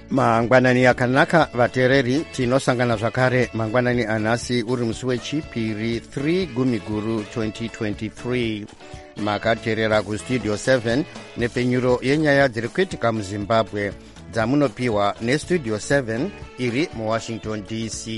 mangwanani akanaka vateereri, tinosangana zvakare mangwanani anhasi uri musi wechipiri 3 Gumiguru 2023. makateerera kustudio 7 nepfenyuro yenyaya dziri kuitika muzimbabwe dzamunopiwa nestudio 7 iri muwashington dc.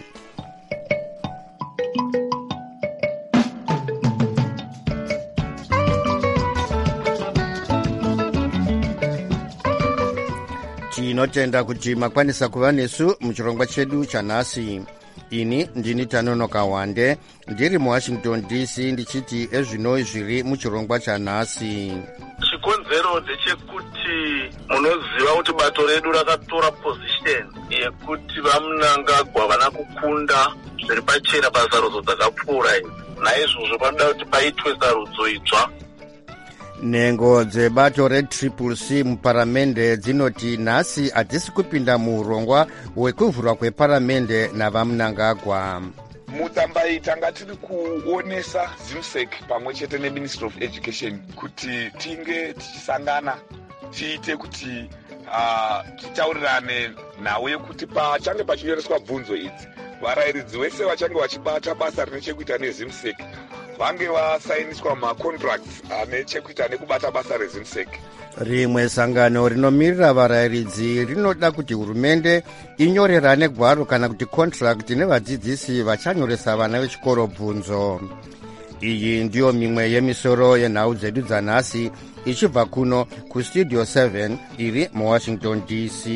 tinotenda kuti makwanisa kuva nesu muchirongwa chedu chanhasi. ini ndini Tanonoka Wande, ndiri muwashington dc ndichiti ezvino zviri muchirongwa chanhasi. chikonzero ndechekuti munoziva kuti bato redu rakatora position yekuti vaMnangagwa vana kukunda zviri pachena pasarudzo dzakapfuura idzi. naizvozvo panoda kuti paitwe sarudzo itsva. nhengo dzebato reCCC muparamende dzinoti nhasi hadzisi kupinda muurongwa hwekuvhurwa kweparamende navaMnangagwa. mutsambai tanga tiri kuonesa ZIMSEC pamwe chete neMinistry of Education kuti tinge tichisangana tiite kuti titaurirane nhau yekuti pachange pachinyoreswa bvunzo idzi varayiridzi vese vachange vachibata basa rine chekuita neZIMSEC vange vasainiswa macontracts ane chekuita nekubata basa reZIMSEC. rimwe sangano rinomirira varayiridzi rinoda kuti hurumende inyorerane gwaro kana kuti contract nevadzidzisi vachanyoresa vana vechikoro bvunzo. iyi ndiyo mimwe yemisoro yenhau dzedu dzanhasi ichibva kuno kustudio 7 iri muwashington dc.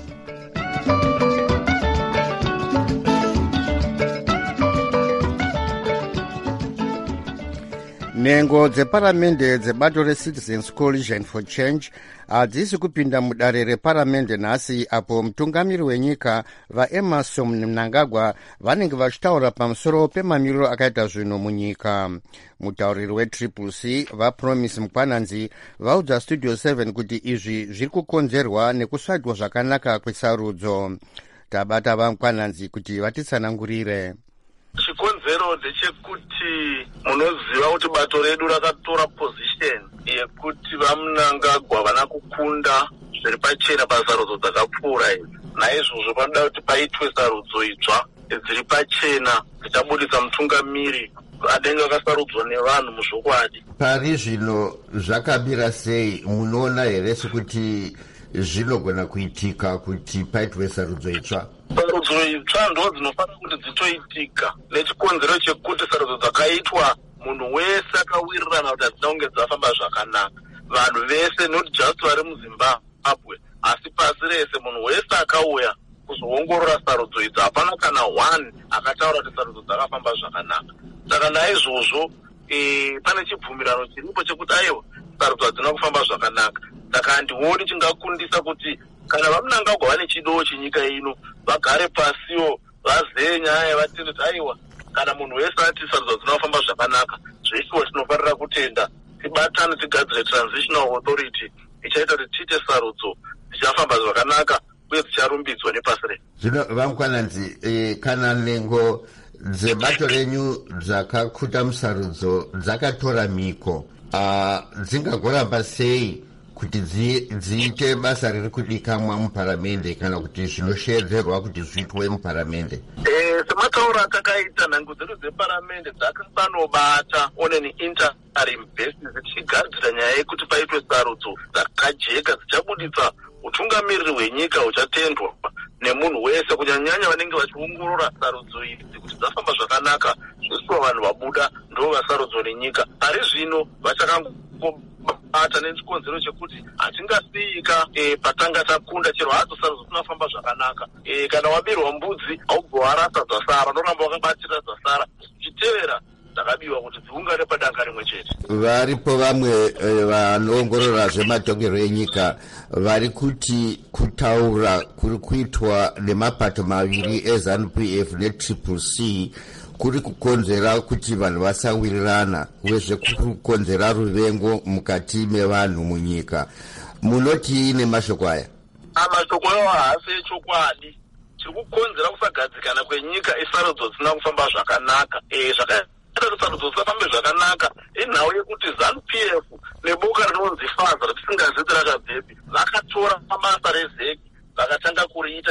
nhengo dzeparamende dzebato reCitizens Coalition for Change hadzisi kupinda mudare reparamende nhasi, apo mutungamiri wenyika vaEmmerson Mnangagwa vanenge vachitaura pamusoro pemamiriro akaita zvinhu munyika. mutauriri weCCC vaPromise Mukwananzi vaudza studio 7 kuti izvi zviri kukonzerwa nekusvaitwa zvakanaka kwesarudzo. tabata vaMukwananzi kuti vatitsanangurire. chikonzero ndechekuti munoziva kuti bato redu rakatora position yekuti vaMnangagwa vana kukunda zviri pachena pasarudzo dzakapfuura idzi. naizvozvo panoda kuti paitwe sarudzo itsva dziri pachena dzichabudisa mutungamiri anenge akasarudzwa nevanhu muzvokwadi. pari zvino zvakamira sei? munoona here sekuti zvinogona kuitika kuti paitwe sarudzo itsva? sarudzo itsva ndo dzinofanira kuti dzitoitika nechikonzero chekuti sarudzo dzakaitwa munhu wese akawirirana kuti hadzina kunge dzafamba zvakanaka. vanhu vese not just vari muzimbabwe asi pasi rese munhu wese akauya kuzoongorora sarudzo idzi hapana kana one akataura kuti sarudzo dzakafamba zvakanaka. saka naizvozvo pane chibvumirano chiripo chekuti aiwa sarudzo hadzina kufamba zvakanaka. saka handioni chingakundisa kuti kana vaMnangagwa vane chido chenyika ino vagare pasiwo vazeye nyaya vatende kuti aiwa kana munhu wese ati sarudzo hadzina kufamba zvakanaka zveshuwa tinofanira kutenda tibatane tigadzire transitional authority ichaita kuti tiite sarudzo dzichafamba zvakanaka uye dzicharumbidzwa nepasi rese. zvino vaMukwananzi, kana nhengo dzebato renyu dzakakuta musarudzo dzakatora miko, dzingagoramba sei kuti dziite basa riri kudikamwa muparamende kana kuti zvinoshedzerwa kuti zviitwe muparamende? sematauro atakaita, nhango dzedu dzeparamende dzakasanobata on an interim basis dzichigadzira nyaya yekuti paitwe sarudzo dzakajeka dzichabuditsa utungamiriri hwenyika huchatendwa nemunhu wese, kunyanyanya vanenge vachiongorora sarudzo idzi kuti dzafamba zvakanaka. zvisuwa vanhu vabuda ndo vasarudzo nenyika. pari zvino vachakangobata nechikonzero chekuti hatingasiyika patanga takunda chero hadzo sarudzo dzinafamba zvakanaka. kana wabirwa mbudzi haubva warasa dzasara, unoramba wakabatira dzasara. chitevera dzakabiwa kuti dziungane padanga rimwe chete. varipo vamwe vanoongorora zvematongero enyika vari kuti kutaura kuri kuitwa nemapato maviri eZANU-PF neCCC kuri kukonzera kuti vanhu vasawirirana uye kuri kukonzera ruvengo mukati mevanhu munyika. munoti nemashoko aya? mashoko ayo haasi echokwadi. chiri kukonzera kusagadzikana kwenyika isarudzo dzisina kufamba zvakanaka. sarudzo dzisafambe zvakanaka inhau yekuti ZANU-PF neboka rinonzi FAZA ratisingazivi rakabvepi vakatora mabasa rezeki vakatanga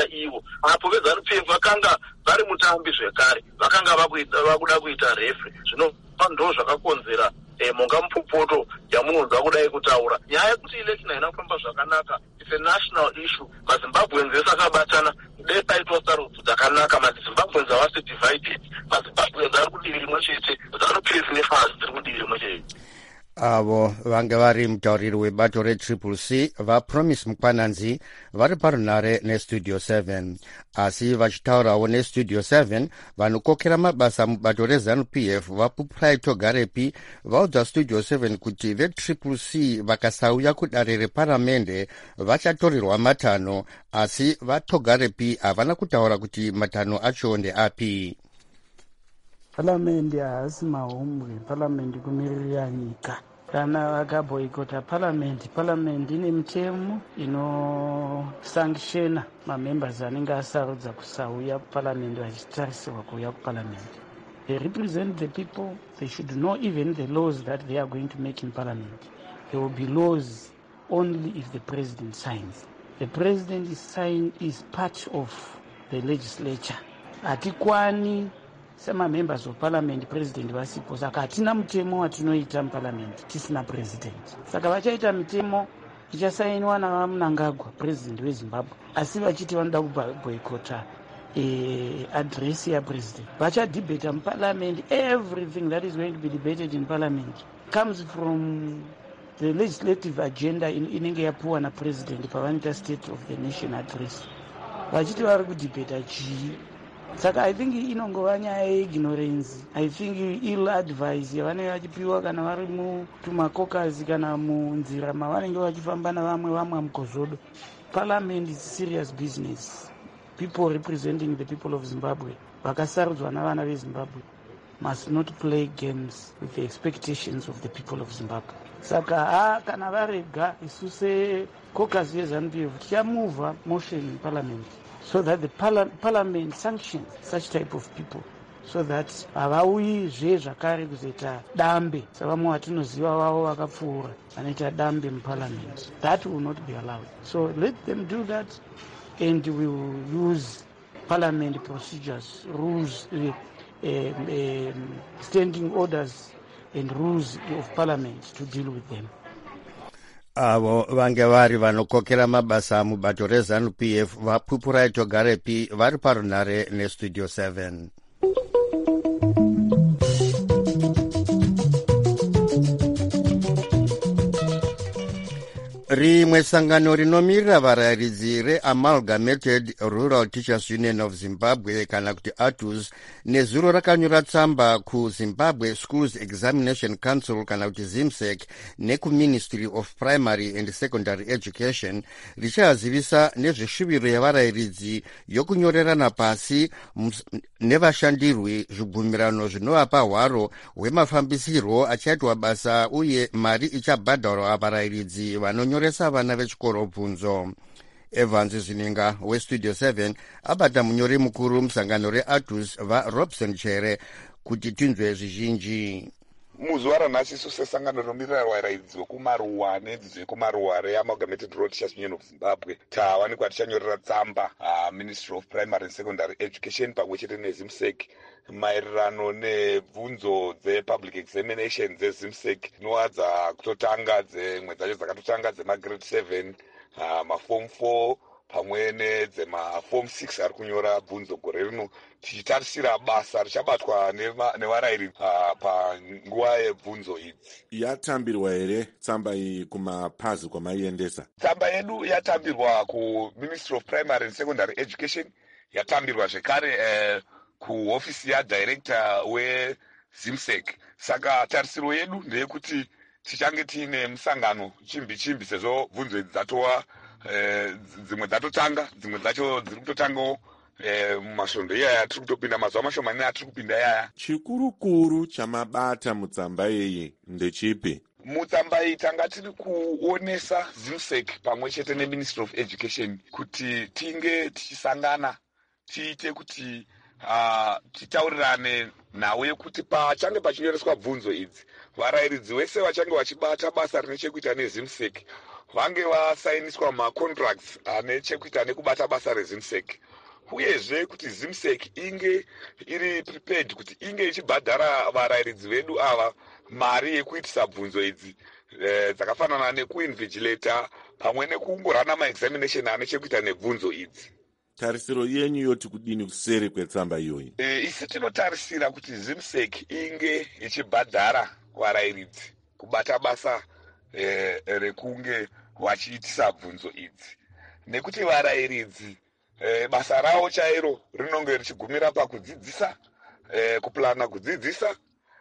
ivo. Apo veZANU-PF vakanga vari mutambi zvekare, vakanga vakuda kuita refre. Zvino ndo zvakakonzera monga mupopoto yamunonzwa kudai kutaura. Nyaya yekuti election haina kufamba zvakanaka, it's a national issue. MaZimbabweans vese akabatana, dai paitwa sarudzo dzakanaka, MaZimbabweans havasi divided. MaZimbabweans ari kudivi rimwe chete, ZANU-PF neFAS dziri kudivi rimwe chete. avo vange vari mutauriri webato reCCC vaPromise Mukwananzi vari parunare neStudio 7. Asi vachitaurawo neStudio 7, vanokokera mabasa mubato reZANU-PF vaPupurai Togarepi vaudza Studio 7 kuti veCCC vakasauya kudare reparamende vachatorerwa matanho, asi vaTogarepi havana kutaura kuti matanho acho ndeapi. Paramende haasi mahomwe, paramende kumirira nyika. Kana vakaboyikota paramende ine mitemo inosankshena mamembers anenge asarudza kusauya kuparamende vachitarisirwa kuuya kuparamende. They represent the people. They should know even the laws that they are going to make in parliament. There will be laws only if the president signs. The president is part of the legislature. Hatikwani sema members of parliament president vasipo, saka hatina mutemo watinoita muparliament tisina president. Saka vachaita mitemo ichasainwa naMnangagwa president weZimbabwe, asi vachiti vanoda kuboyikota address yapresident. Vachadebata muparliament. Everything that is going to be debated in parliament comes from the legislative agenda inenge yapuwa napresident pavanoita state of the nation address. Vachiti vari kudebata chii. Saka I think inongova nyaya yeignorance. I think ill advice yavanenge vachipiwa kana vari mutumakokazi kana munzira mavanenge vachifamba navamwe mukozodo. Parliament is serious business. People representing the people of Zimbabwe, vakasarudzwa navana veZimbabwe, must not play games with the expectations of the people of Zimbabwe. Saka kana varega isu sekokazi yeZANU-PF tichamuvha motion in parliament so that the parliament sanctions such type of people, so that havauyizve zvakare kuzoita dambe savamwe vatinoziva vavo vakapfuura vanoita dambe muparliament. That will not be allowed. So let them do that, and we will use parliament procedures, rules, standing orders and rules of parliament to deal with them. Avo vange vari vanokokera mabasa mubato reZANU-PF vaPupurai Togarepi vari parunare neStudio 7. Rimwe sangano rinomirira varayiridzi reAmalgamated Rural Teachers Union of Zimbabwe kana kuti ATUS nezuro rakanyora tsamba kuZimbabwe Schools Examination Council kana kuti ZIMSEC nekuMinistry of Primary and Secondary Education richazivisa nezveshuviro yavarayiridzi yokunyorerana pasi nevashandirwi zvibvumirano zvinovapa hwaro hwemafambisirwo achaitwa basa uye mari ichabhadharwa varayiridzi vanonyoresa vana vechikoro bvunzo. Evans Zininga weStudio 7 abata munyori mukuru musangano reATUS vaRobson Chere kuti tinzwe zvizhinji. Muzuva ranhasi isu sesangano rinomirira varayiridzi vekumaruwa nedzidzo yekumaruwa reAmalgamated Rural Teachers Union of Zimbabwe tawanikwa tichanyorera tsamba Ministry of Primary and Secondary Education pamwe chete neZIMSEC maererano nebvunzo dzepublic examination dzeZIMSEC dzinowadza kutotanga dzemwe dzacho dzakatotanga dzemagrade 7 maform 4 pamwe nedzemaform 6 ari kunyora bvunzo gore rino, tichitarisira basa richabatwa nevarayiridzi panguva yebvunzo idzi. Yatambirwa here tsamba iyi kumapazi kwamaiendesa? Tsamba yedu yatambirwa kuMinistry of Primary and Secondary Education, yatambirwa zvekare kuhofisi yadirector weZIMSEC. Saka tarisiro yedu ndeyekuti tichange tiine musangano chimbi sezvo bvunzo idzi dzatova dzimwe dzatotanga, dzimwe dzacho dziri kutotangawo mumasvondo iyaya tiri kutopinda, mazuva mashomani atiri kupinda iyaya. Chikurukuru chamabata mutsamba iyi ndechipi? Mutsamba iyi tanga tiri kuonesa ZIMSEC pamwe chete neMinistry of Education kuti tinge tichisangana tiite kuti titaurirane nawo yekuti pachange pachinyoreswa bvunzo idzi varayiridzi vese vachange vachibata basa rine chekuita neZIMSEC vange vasainiswa macontracts ane chekuita nekubata basa rezimsec, uyezve kuti zimsec inge iri prepared kuti inge ichibhadhara varayiridzi vedu ava mari yekuitisa bvunzo idzi dzakafanana nekuinvigilator pamwe nekungorana maexamination ane chekuita nebvunzo idzi. Tarisiro yenyu yoti kudini kuseri kwetsamba iyoyi? Isi tinotarisira kuti zimsec inge ichibhadhara varayiridzi kubata basa rekunge vachiitisa bvunzo idzi, nekuti varayiridzi basa ravo chairo rinonge richigumira pakudzidzisa, kuplana kudzidzisa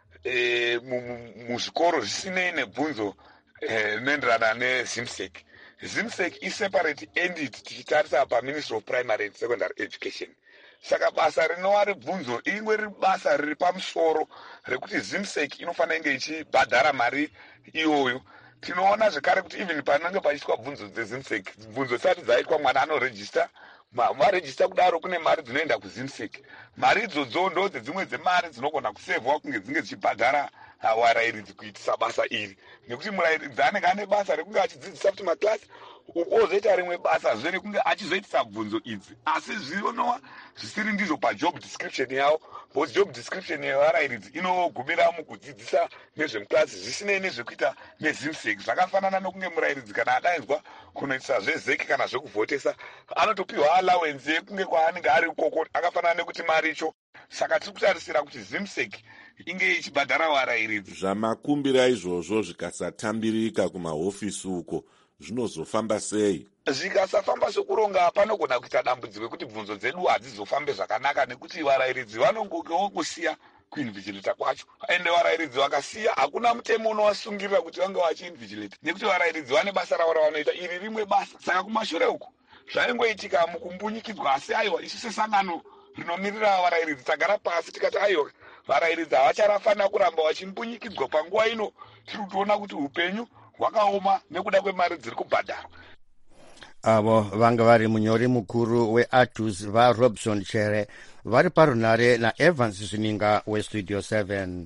muzvikoro zvisinei nebvunzo rinoenderana nezimsec. Zimsec iseparate entity tichitarisa paMinistry of Primary and Secondary Education. Saka basa rinova rebvunzo ingwe riri basa riri pamusoro rekuti zimsec inofanira inge ichibhadhara mari iyoyo. Tinoona zvekare kuti even panenge pachiitwa bvunzo dzezimsec, bvunzo dzisati dzaitwa mwana anorejista, varejista kudaro kune mari dzinoenda kuzimsec. Mari idzodzo ndo dzimwe dzemari dzinogona kusevhwa kunge dzinge dzichibhadhara varayiridzi kuitisa basa iri, nekuti murayiridzi anenge ane basa rekunge achidzidzisa kuti maklasi ozoita rimwe basa zve rekunge achizoitisa bvunzo idzi, asi zvinowa zvisiri ndizvo pajob description yavo, because job description yevarayiridzi inogumira mukudzidzisa nezvemuklasi zvisinei nezvekuita nezimsec. Zvakafanana nokunge murayiridzi kana adainzwa kunoitisa zvezeki kana zvekuvhotesa anotopiwa allowance yekunge kwaanenge ari ikoko akafanana nekuti mari icho. Saka tiri kutarisira kuti zimsec inge ichibhadhara varayiridzi. Zvamakumbira izvozvo zvikasatambirika kumahofisi uko zvinozofamba sei? Zvikasafamba sokuronga panogona kuita dambudziko rekuti bvunzo dzedu hadzizofambe zvakanaka, nekuti varayiridzi vanongokewo kusiya kuinvigilata kwacho, ende varayiridzi vakasiya hakuna mutemo unovasungirira kuti vange vachiinvigilata, nekuti varayiridzi vane basa ravo ravanoita iri rimwe basa. Saka kumashure uku zvaingoitika mukumbunyikidzwa, asi aiwa isu sesangano rinomirira varayiridzi tagara pasi tikati aiwa varayiridzi havacharafanira kuramba vachimbunyikidzwa panguva ino tiri kutoona kuti upenyu hwakaoma nekuda kwemari dziri kubhadharwa. Avo vanga vari munyori mukuru weATUS vaRobson Chere vari parunare naEvans Zvininga weStudio 7.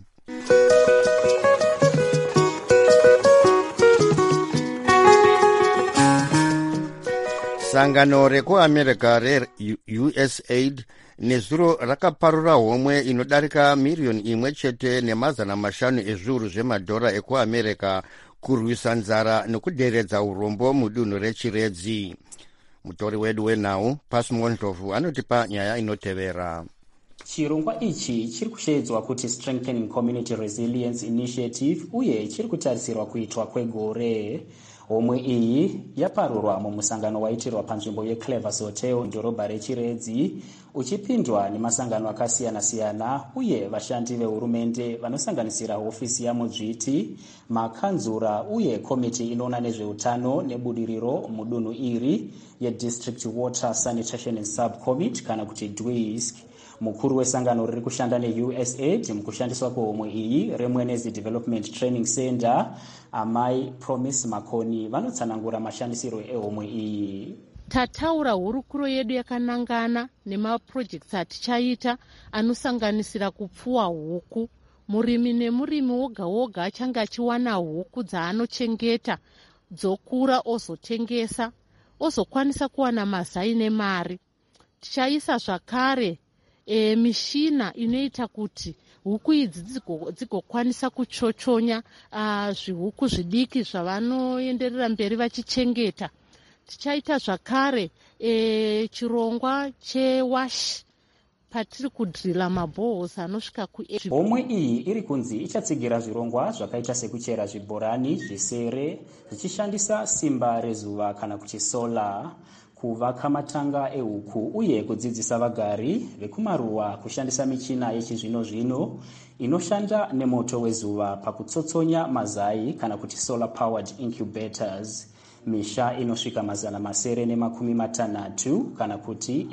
Sangano rekuAmerica reUSAID nezuro rakaparura homwe inodarika miriyoni imwe chete nemazana mashanu ezviuru zvemadhora ekuAmerica kurwisa nzara nekuderedza urombo mudunhu rechiredzi. Mutori wedu wenhau Pasmondlovu anotipa nyaya inotevera. Chirongwa ichi chiri kushedzwa kuti Strengthening Community Resilience Initiative uye chiri kutarisirwa kuitwa kwegore. Homwe iyi yaparurwa mumusangano waitirwa panzvimbo yeClevers Hotel mudhorobha rechiredzi, uchipindwa nemasangano akasiyana-siyana uye vashandi vehurumende vanosanganisira hofisi yamudzviti, makanzura uye komiti inoona nezveutano nebudiriro mudunhu iri yeDistrict Water Sanitation and Subcommit kana kuti DWISC. Mukuru wesangano riri kushanda neUSAID mukushandiswa kwehomwe iyi reMwenezi Development Training Center, Amai Promise Makoni, vanotsanangura mashandisiro ehomwe iyi. Tataura hurukuro yedu yakanangana nemaprojects atichaita anosanganisira kupfuwa huku. Murimi nemurimi woga woga achange achiwana huku dzaanochengeta dzokura ozotengesa, ozokwanisa kuwana mazai nemari. Tichaisa zvakare mishina inoita kuti huku idzi dzigokwanisa kuchochonya zvihuku zvidiki zvavanoenderera mberi vachichengeta. Tichaita zvakare chirongwa chewash patiri kudhirila mabohos anosvika homwe iyi iri kunzi ichatsigira zvirongwa zvakaita sekuchera zvibhorani zvisere zvichishandisa simba rezuva kana kuti solar, kuvaka matanga ehuku uye kudzidzisa vagari vekumaruwa kushandisa michina yechizvino-zvino inoshanda nemoto wezuva pakutsotsonya mazai kana kuti solar powered incubators. Misha inosvika mazana masere nemakumi matanhatu kana kuti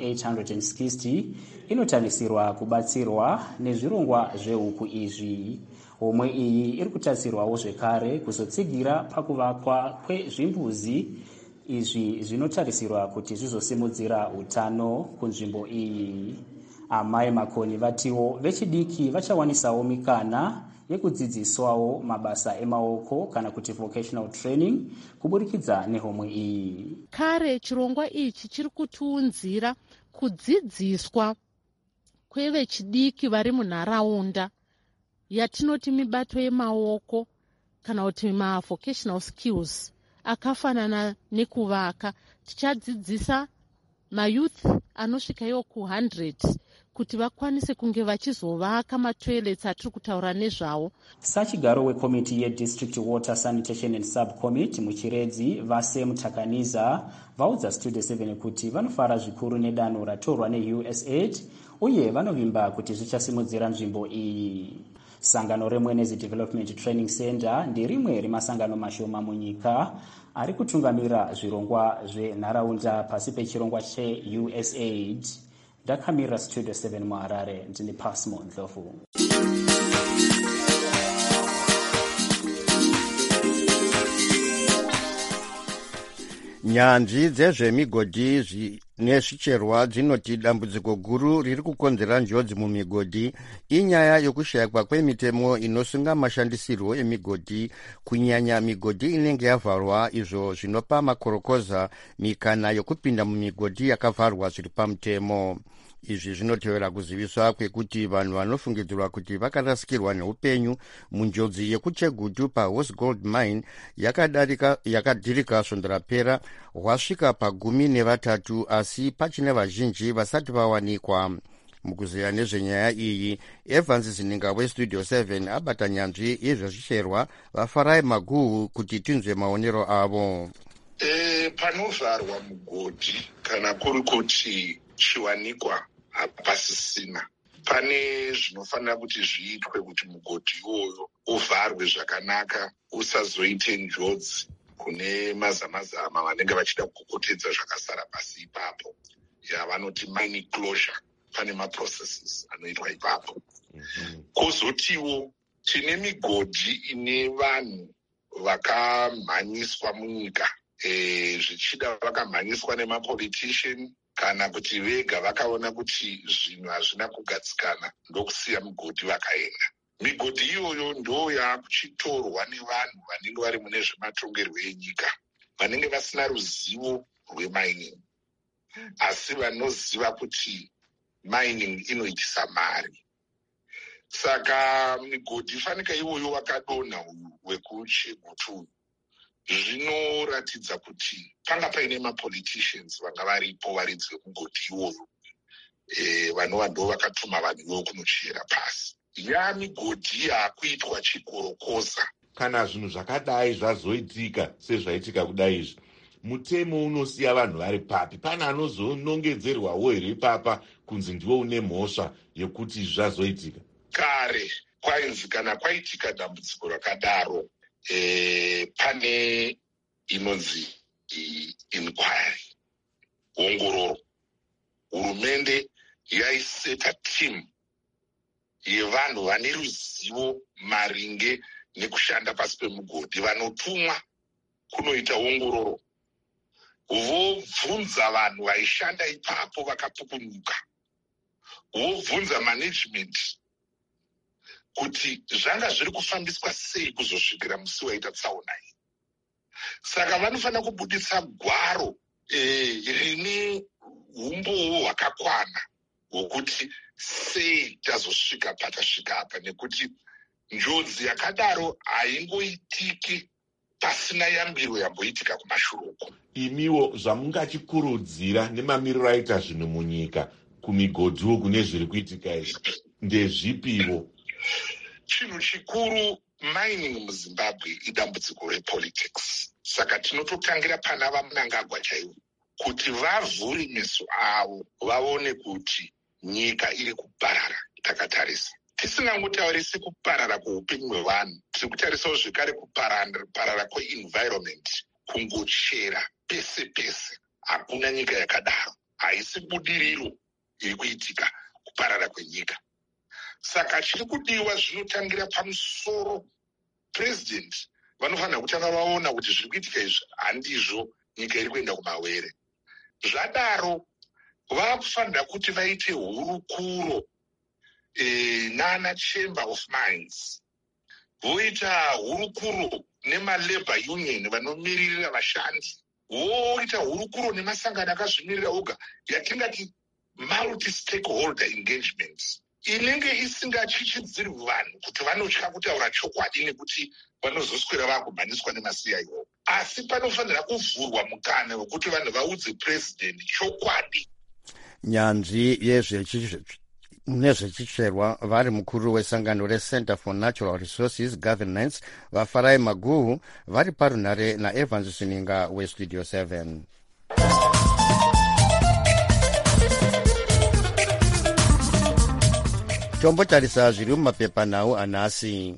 860 inotarisirwa kubatsirwa nezvirongwa zvehuku izvi. Homwe iyi iri kutarisirwawo zvekare kuzotsigira pakuvakwa kwezvimbuzi. Izvi zvinotarisirwa kuti zvizosimudzira utano kunzvimbo iyi. Amai Makoni vatiwo vechidiki vachawanisawo mikana yekudzidziswawo mabasa emaoko kana kuti vocational training kuburikidza nehomwe iyi. Kare chirongwa ichi chiri kutiunzira kudzidziswa kwevechidiki vari munharaunda yatinoti mibato yemaoko kana kuti mavocational skills akafanana nekuvaka. Tichadzidzisa mayouth anosvika iwo ku100 kuti vakwanise kunge vachizovaka matoilets atiri kutaura nezvawo. Sachigaro wekomiti yedistrict water sanitation and subcommittee muchiredzi vase mutakaniza vaudza Studio 7 kuti vanofara zvikuru nedanho ratorwa neUSAID uye vanovimba kuti zvichasimudzira nzvimbo iyi. Sangano reMwenezi Development Training Center nderimwe remasangano mashoma munyika ari kutungamira zvirongwa zvenharaunda pasi pechirongwa cheUSAID. Ndakamira Studio 7 muHarare, ndini Pasmo Ndlovu. Nyanzvi dzezvemigodhi nezvicherwa dzinoti dambudziko guru riri kukonzera njodzi mumigodhi inyaya yokushayikwa kwemitemo inosunga mashandisirwo emigodhi, kunyanya migodhi inenge yavharwa, izvo zvinopa makorokoza mikana yokupinda mumigodhi yakavharwa zviri pamutemo. Izvi zvinotevera kuziviswa kwekuti vanhu vanofungidzirwa kuti vakarasikirwa neupenyu munjodzi yekuchegutu paHorse Gold Mine yakadhirika svondo rapera hwasvika pa13, asi pachine vazhinji vasati vawanikwa. Mukuziya nezvenyaya iyi, Evans Zininga weStudio 7 abata nyanzvi yezvezvicherwa vaFarai Maguhu kuti tinzwe maonero avo. Panovharwa mugodhi kana kuri kuti chiwanikwa hapasisina, pane zvinofanira kuti zviitwe kuti mugodhi iwoyo uvharwe zvakanaka, usazoite njodzi kune mazamazama vanenge vachida kukokotedza zvakasara pasi ipapo, yavanoti mining closure. Pane maprocesses anoitwa ipapo. Kozotiwo tine migodhi ine vanhu vakamhanyiswa munyika, zvichida vakamhanyiswa nemapolitician kana kuti vega vakaona kuti zvinhu hazvina kugadzikana ndokusiya migodhi vakaenda. Migodhi iyoyo ndo yakuchitorwa nevanhu vanenge vari mune zvematongerwo enyika, vanenge vasina ruzivo rwemining, asi vanoziva kuti mining inoitisa mari. Saka migodhi ifanika iwoyo wakadonha uyu wekuchegutu zvinoratidza kuti panga paine mapoliticians vanga varipo varidzi vemugodhi iwoyo, vanova ndo vakatuma vanhu ivo kunochera pasi. Migodhi yakuitwa chikorokoza. Kana zvinhu zvakadai zvazoitika sezvaitika kudai izvi, mutemo unosiya vanhu vari papi? Pane anozonongedzerwawo here ipapa kunzi ndiwo une mhosva yekuti zvazoitika? Kare kwainzi kana kwaitika dambudziko rakadaro, pane inonzi inquiry, ongororo. Hurumende yaiseta team yevanhu vane ruzivo maringe nekushanda pasi pemugodhi, vanotumwa kunoita ongororo, vobvunza vanhu vaishanda ipapo vakapukunyuka, vobvunza management kuti zvanga zviri kufambiswa sei kuzosvikira musi waita tsaona iyi. Saka vanofanira kubuditsa gwaro rine umbowo hwakakwana hwokuti sei tazosvika patasvika apa, nekuti njodzi yakadaro haingoitiki pasina yambiro yamboitika kumashure uko. Imiwo zvamungachikurudzira nemamiriro aita zvinhu munyika kumigodhi uku nezviri kuitika izvi ndezvipiwo? Chinhu chikuru, mining muZimbabwe idambudziko repolitics. Saka tinototangira pana vaMnangagwa chaivo kuti vavhure meso avo vaone kuti nyika iri kuparara. Takatarisa tisingangotaurisi kuparara kweupenyu hwevanhu, tiri kutarisawo zvekare kuparara kweenvironment, kungochera pese pese. Hakuna nyika yakadaro, haisi budiriro iri kuitika, kuparara kwenyika. Saka chiri kudiwa zvinotangira pamusoro. President vanofanira kutanga vaona kuti zviri kuitika izvi handizvo nyika iri kuenda kumawere. Zvadaro vakufanira kuti vaite hurukuro nana chamber of mines, voita hurukuro nemalabor union vanomiririra vashandi, voita hurukuro nemasangano akazvimirira oga yatingati multi-stakeholder engagement, inenge isingachichidziri vanhu kuti vanotya kutaura chokwadi nekuti vanozoswera vakumhaniswa nemaCIO. Asi panofanira kuvhurwa mukana wekuti vanhu vaudze president chokwadi. Nyanzvi nezvechicherwa vari mukuru wesangano reCenter for Natural Resources Governance vafarai Maguhu vari parunhare naEvans Sininga weStudio 7. Tombotarisa zviri mumapepanhau anhasi.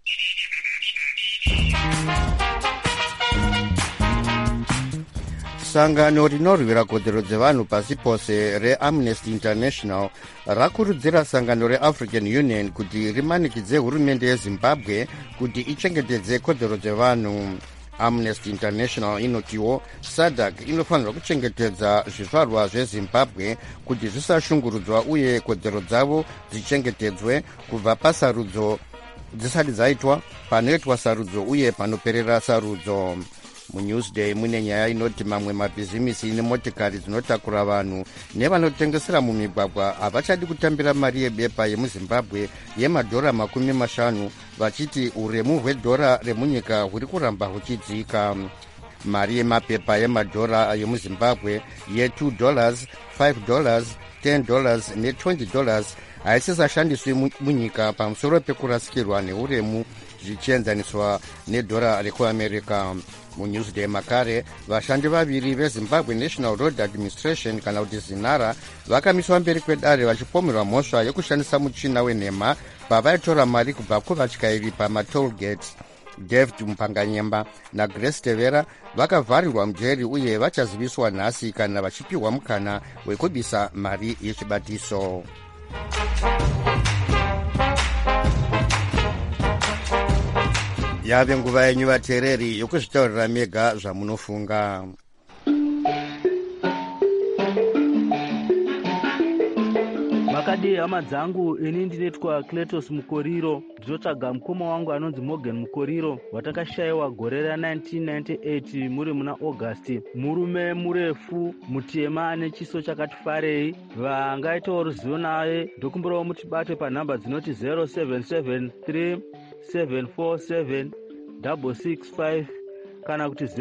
Sangano rinorwira kodzero dzevanhu pasi pose reAmnesty International rakurudzira sangano reAfrican Union kuti rimanikidze hurumende yeZimbabwe kuti ichengetedze kodzero dzevanhu. Amnesty International inotiwo SADC inofanirwa kuchengetedza zvizvarwa zveZimbabwe kuti zvisashungurudzwa uye kodzero dzavo dzichengetedzwe kubva pasarudzo dzisati dzaitwa, panoitwa sarudzo uye panoperera sarudzo. MuNewsDay mune nyaya inoti mamwe mabhizimisi nemotikari dzinotakura vanhu nevanotengesera mumigwagwa havachadi kutambira mari yebepa yemuZimbabwe yemadhora 50 vachiti uremu hwedhora remunyika huri kuramba huchidzika. Mari yemapepa yemadhora yemuZimbabwe ye$2, $5, $10 ne$20 haisisashandiswi munyika pamusoro pekurasikirwa neuremu zvichienzaniswa nedhora rekuAmerica. MuNewsDay makare vashandi vaviri veZimbabwe National Road Administration kana kuti ZINARA vakamiswa mberi kwedare vachipomerwa mhosva yekushandisa muchina wenhema pavaitora mari kubva kuvatyairi pamatoll gates. David Mpanganyemba naGrace Tevera vakavharirwa mujeri uye vachaziviswa nhasi kana vachipiwa mukana wekubisa mari yechibatiso. Yave nguva yenyu vateereri yokuzvitaurira mega zvamunofunga. Makadi hama dzangu, ini ndinetwa Cletus Mukoriro, ndinotsvaga mukoma wangu anonzi Morgan Mukoriro watakashayiwa gore ra1998 muri muna August. Murume murefu, mutema ane chiso chakati farei. Vangaitawo ruzivo naye ndokumbirawo mutibate panhamba dzinoti 0773747665 kana kuti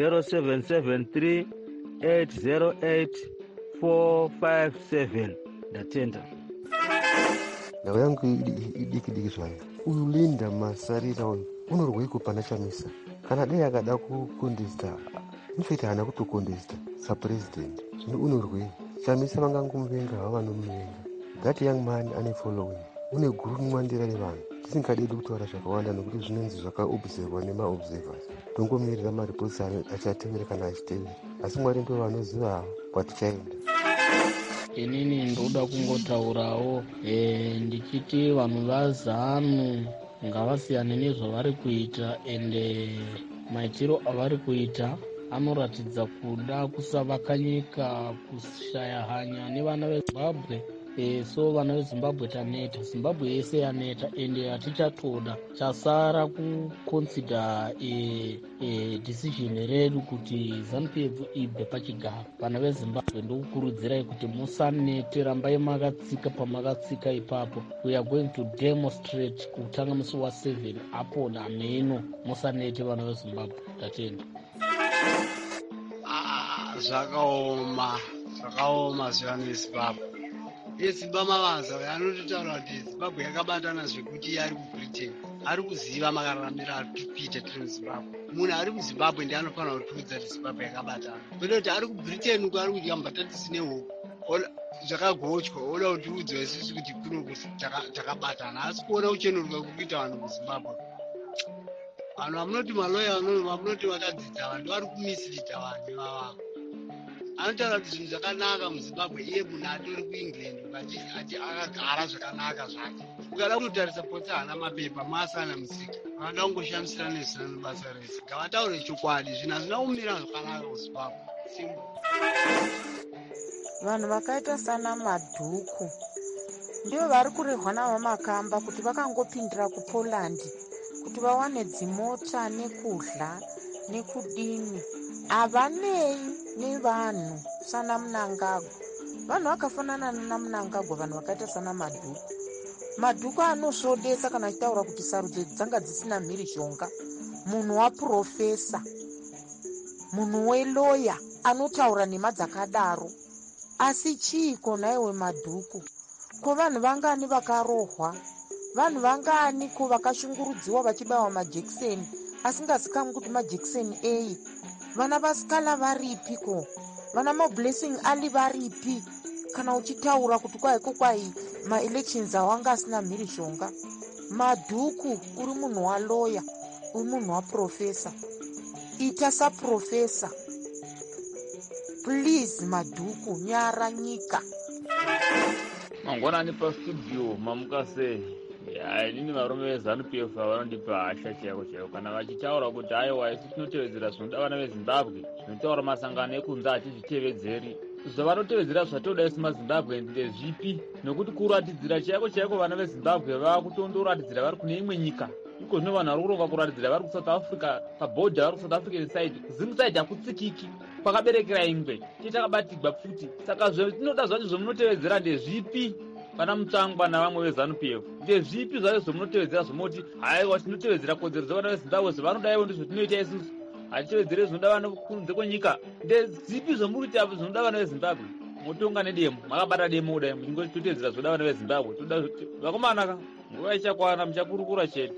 0773808457. Ndatenda. Ndau yangu idiki zvayo. Uyu Linda Masarira uyu unorweiko pana Chamisa? Kana dai akada kukundista, ndoita hana kutokundista sapresident. Zvino unorwei? Chamisa vangangomuvenga havanomuvenga. That young man ane following. Une guru mwandira revanhu. Tisingadi kutaura zvakawanda nokuti zvinonzi zvakaobservwa nemaobservers. Tongomirira maripotsi achatevera kana achitevera. Asi Mwari ndivo vanoziva kwatichaenda. Inini ndoda kungotaurawo ndichiti vanhu vaZANU ngavasiyane nezvavari kuita, ende maitiro avari kuita anoratidza kuda kusavaka nyika, kushaya hanya nevana veZimbabwe. So vana veZimbabwe taneta, Zimbabwe yese yaneta, ende hatichatoda. Chasara kuconsider decision redu kuti ZANU-PF ibve pachigaro. Vana veZimbabwe ndokukurudzirai kuti musanete, rambai makatsika pamakatsika ipapo. We are going to demonstrate kutanga musi wa7 apo nameno. Musanete vana veZimbabwe. Tatenda. Zvakaoma zvivana veZimbabwe. Zimba Mavanza anototaura kuti Zimbabwe yakabatana zvekuti ari kuBritain, ari kuziva makararamiro ari kuita tiri muZimbabwe. Munhu ari muZimbabwe ndiye anofanira kutiudza kuti Zimbabwe yakabatana. Kwete kuti ari kuBritain uko ari kuti kambatatisi nehuku zvakagotywa, oda kutiudza isusu kuti kuno takabatana, asi kuona kuchenuruka kukuita vanhu muZimbabwe. Vanhu vamunoti maloya, vamunoti vakadzidza, vanhu vari kumisirita vanhu ivava. Anotaura kuti zvinhu zvakanaka muZimbabwe, iye munhu atori kuEngland akagara zvakanaka zvake. Ukada kunotarisa poti hana mapepa masana musika, vanoda kungoshamisira nezina nebasa rese. Ngavataure chokwadi, zvinhu hazvina kumira zvakanaka muZimbabwe. vanhu vakaita sana Madhuku ndivo vari kurehwa navamakamba kuti vakangopindira kuPoland kuti vawane dzimota nekudla nekudini. Havanei nevanhu sana Mnangagwa. Vanhu vakafanana naMnangagwa, vanhu vakaita sana Madhuku. Madhuku anosvodesa kana achitaura kuti sarudzo dzanga dzisina mhirishonga. Munhu waprofesa, munhu weloya anotaura nhema dzakadaro. Asi chiiko naiwe Madhuku? Ko vanhu vangani vakarohwa? Vanhu vangani ko vakashungurudziwa vachibawa majekiseni asingazikamwi kuti majekiseni ei? Vana vasikala varipiko? Vana mablessing ali varipi? Kana uchitaura kuti kwaiko kwai maelections awanga asina mhirishonga. Madhuku uri munhu waloya, uri munhu waprofesa. Ita saprofesa. Please Madhuku, nyara nyika. Mangwanani pastudio mamuka sei? Inini varume veZANU-PF vanondipa hasha chaiko chaiko kana vachitaura kuti aiwa isi tinotevedzera zvinoda vana veZimbabwe, zvinotaura masangano ekunze hatizvitevedzeri. Zvavanotevedzera zvatoda isi maZimbabwe ndezvipi? Nokuti kuratidzira chaiko chaiko vana veZimbabwe vakutondoratidzira vari kune imwe nyika. Iko zvino vanhu vari kuronga kuratidzira vari kuSouth Africa, pabhodha vari kuSouth African side. Zim side hakutsikiki. Kwakaberekera ingwe titakabatigwa futi. Saka zvinoda zvacho zvomunotevedzera ndezvipi? Kana mutsangwa navamwe veZANU-PF ndezvipi zvacho zvomunotevedzera zvomoti haiwa tinotevedzera kodzero dzevana veZimbabwe zvavanodaiwo ndizvo tinoita isusu, hatitevedzere zvinoda vana kunze kwenyika? Ndezipi zvomurikuita zvinoda vana veZimbabwe? Motonga nedemo, makabata demo kudai muchingoti totevedzera zvinoda vana veZimbabwe. Toda vakomanaka nguva ichakwana muchakurukura chete.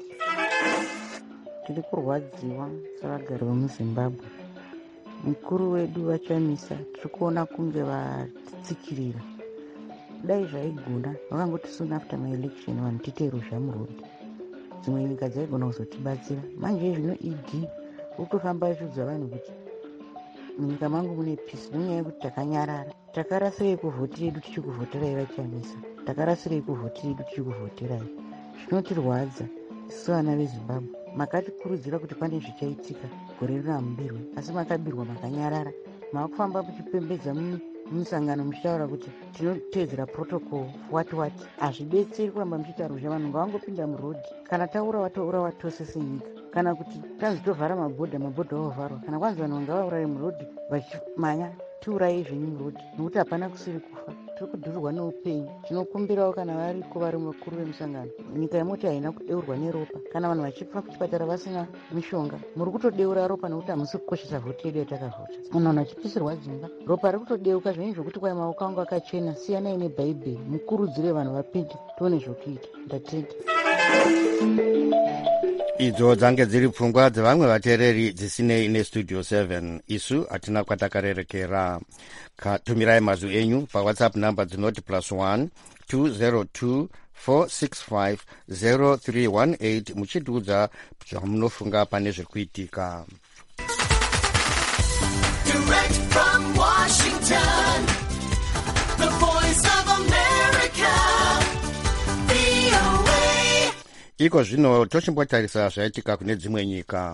Tiri kurwadziwa savagari vemuZimbabwe. Mukuru wedu vaChamisa tiri kuona kunge vatitsikirira. Dai zvaigona vakangoti soon after my election vanhu tiite ruzhamurodi, dzimwe nyika dzaigona kuzotibatsira. Manje zvino ED ukutofamba achudza vanhu kuti munyika mangu mune peace nenyaya yekuti takanyarara. Takarasirei kuvhoti yedu tichikuvhoterai vaChamisa? Takarasirei kuvhoti yedu tichikuvhoterai? Zvinotirwadza isu vana veZimbabwe. Makatikurudzira kuti pane zvichaitika gore rino hamubirwe, asi makabirwa makanyarara. Makufamba muchipembedza musangano muchitaura kuti tinotevedzera protocol what. Hazvidetseri kuramba muchitaura kuti vanhu ngavangopinda murodhi. Kana taura wataura tose senyika. Kana kuti tanzi tovhara mabhodha ovharwa. Kana kwanzi vanhu ngavaurare murodhi vachimanya tiurayi zvenyu murodhi, nokuti hapana kusiri kufa. Tiri kudhurirwa neupenyu. Tinokumbirawo kana variko vari vakuru vemusangano, nyika yemoti haina kudeurwa neropa. Kana vanhu vachifa kuchipatara vasina mishonga, muri kutodeura ropa nokuti hamusi kukoshesa vhoti yedu yatakavhota. Vanhu vachipisirwa dzimba, ropa riri kutodeuka zvenyu zvokuti kwai maoko angu akachena. Siyanai neBhaibheri, mukurudzire vanhu vapinde tione zvokuita. Ndatenda. Idzo dzange dziri pfungwa dzevamwe vateereri dzisinei neStudio 7. Isu hatina kwatakarerekera. Tumirai mazwi enyu paWhatsApp namba dzinoti +1 202 465 0318 muchitiudza zvamunofunga pane zvikuitika. Direct from Washington, the voice of America, VOA. Iko zvino tochimbotarisa zvaitika kune dzimwe nyika.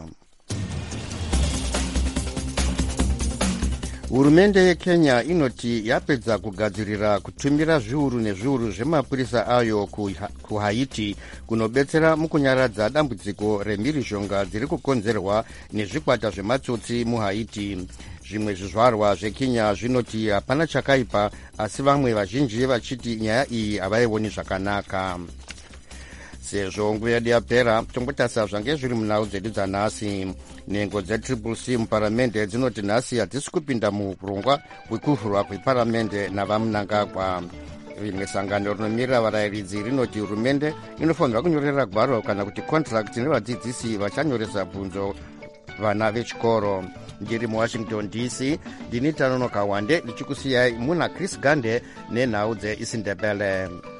Hurumende yeKenya inoti yapedza kugadzirira kutumira zviuru nezviuru zvemapurisa ayo kuHaiti kunobetsera mukunyaradza dambudziko remhirishonga dziri kukonzerwa nezvikwata zvematsotsi muHaiti. Zvimwe zvizvarwa zveKenya zvinoti hapana chakaipa, asi vamwe vazhinji vachiti nyaya iyi havaioni zvakanaka. Sezvo nguva yedu yapera, tombotarisa zvange zviri munhau dzedu dzanhasi. Nhengo dzeCCC muparamende dzinoti nhasi hadzisi kupinda muurongwa hwekuvhurwa kweparamende navaMnangagwa. Rimwe sangano rinomirira varayiridzi rinoti hurumende inofanira kunyorera gwaro kana kuti contract nevadzidzisi vachanyoresa bvunzo vana vechikoro. Ndiri muWashington DC, ndini Tanonoka Wande ndichikusiyai muna Chris Gande nenhau dzeIsindebele.